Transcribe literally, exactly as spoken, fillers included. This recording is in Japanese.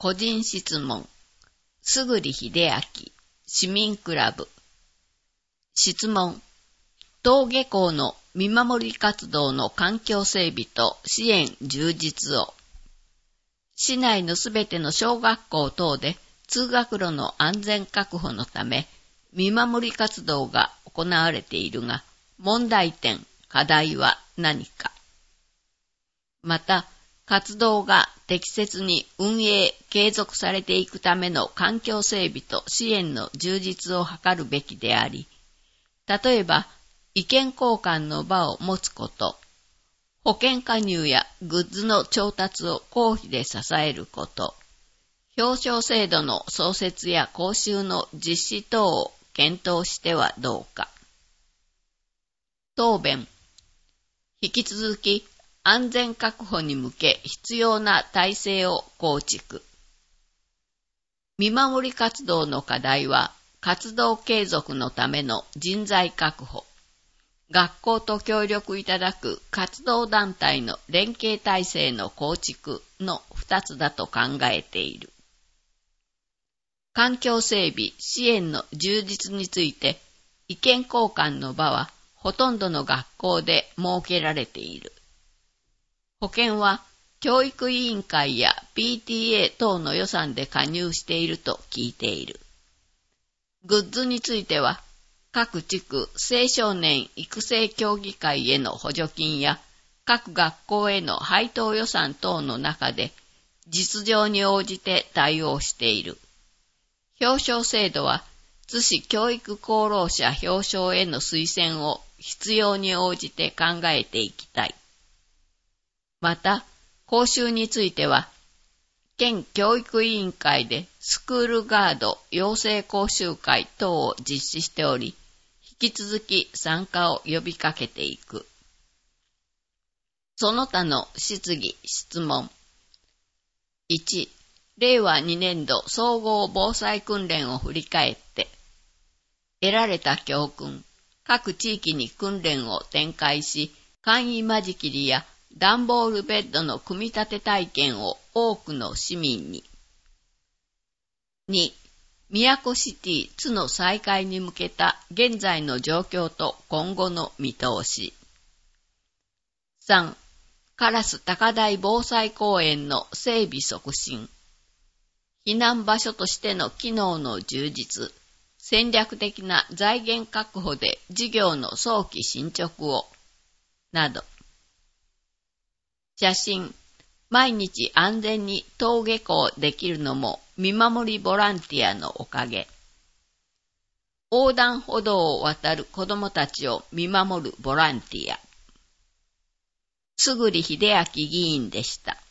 個人質問。すぐりひであき、市民クラブ。質問。登下校の見守り活動の環境整備と支援充実を。市内のすべての小学校等で通学路の安全確保のため、見守り活動が行われているが、問題点、課題は何か。また、活動が適切に運営、継続されていくための環境整備と支援の充実を図るべきであり、例えば、意見交換の場を持つこと、保険加入やグッズの調達を公費で支えること、表彰制度の創設や講習の実施等を検討してはどうか。答弁。引き続き、安全確保に向け必要な体制を構築。見守り活動の課題は、活動継続のための人材確保、学校と協力いただく活動団体の連携体制の構築の二つだと考えている。環境整備、支援の充実について、意見交換の場はほとんどの学校で設けられている。保険は教育委員会や ピーティーエー 等の予算で加入していると聞いている。グッズについては、各地区青少年育成協議会への補助金や各学校への配当予算等の中で実情に応じて対応している。表彰制度は津市教育功労者表彰への推薦を必要に応じて考えていきたい。また、講習については、県教育委員会でスクールガード養成講習会等を実施しており、引き続き参加を呼びかけていく。その他の質疑・質問。いち、れいわにねんど総合防災訓練を振り返って、得られた教訓、各地域に訓練を展開し、簡易間仕切りや段ボールベッドの組み立て体験を多くの市民に。に、宮古シティ津の再開に向けた現在の状況と今後の見通し。さん、烏高台防災公園の整備促進。避難場所としての機能の充実、戦略的な財源確保で事業の早期進捗を、など。写真、毎日安全に登下校できるのも見守りボランティアのおかげ。横断歩道を渡る子どもたちを見守るボランティア。すぐりひであき議員でした。